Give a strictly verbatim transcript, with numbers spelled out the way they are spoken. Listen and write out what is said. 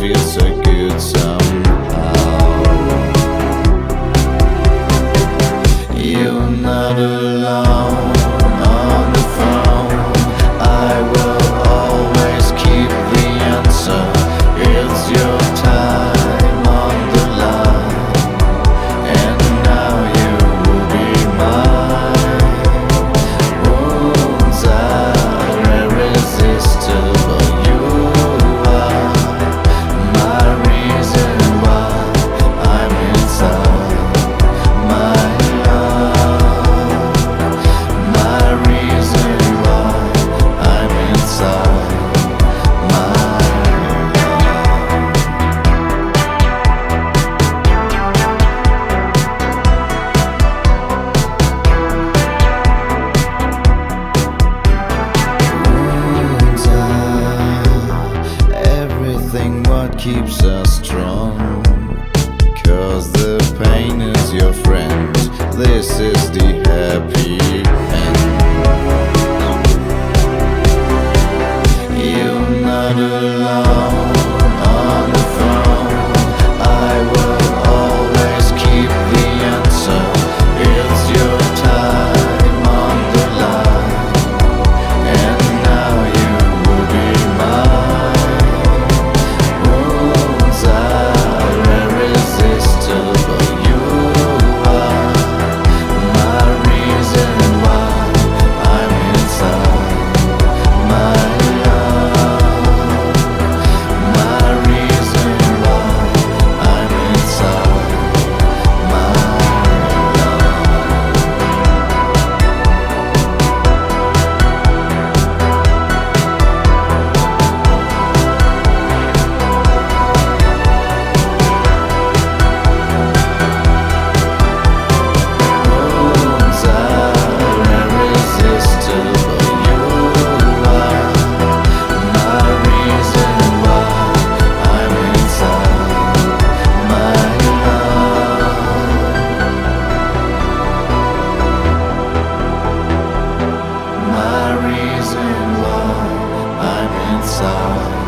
feels so good somehow. You're not alone on the phone. I will always keep the answer. It's your time on the line, and now you will be mine. Wounds are irresistible. You are my reason why I'm inside. My love, my reason why I'm inside. My wounds are everything what keeps us strong. 'Cause the pain is your friend. This is the happy end. You're not alone on the phone. I will always keep the answer. It's your time on the line, and now you will be mine. Wounds are irresistible. You are my reason why I'm inside. My love, my reason why I'm inside. My wounds are irresistible. You are my reason why I'm inside. My love, my reason why I'm inside.